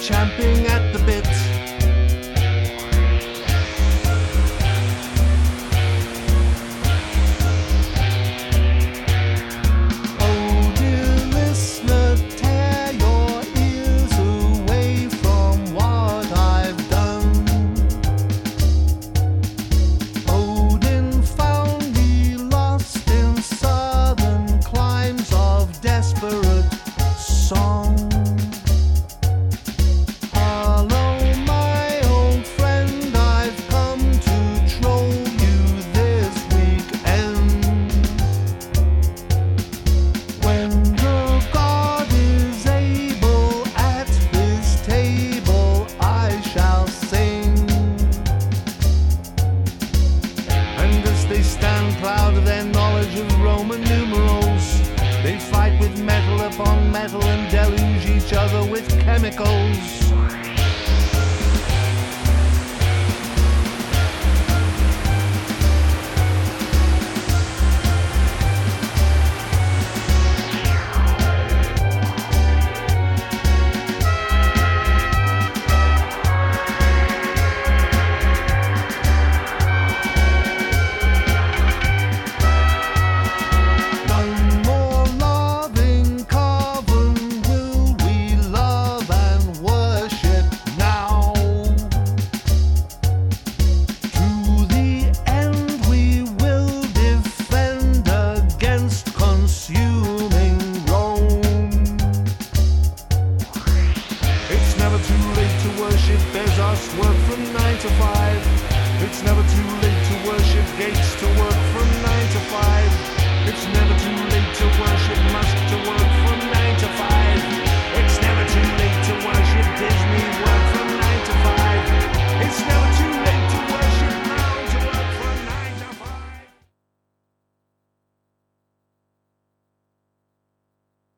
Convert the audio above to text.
champing at the bit. Oh dear listener, tear your ears away from what I've done. Odin found me lost in southern climes of desperate song. Hello, my old friend, I've come to troll you this weekend. When the god is able at his table, I shall sing. And as they stand proud of their knowledge of Roman numerals, they fight with metal upon metal and deluge each other with chemicals. One more loving coven will we love and worship now. To the end we will defend against consuming Rome. It's never too late to worship Bezos, work from 9 to 5. It's never too late to worship Gates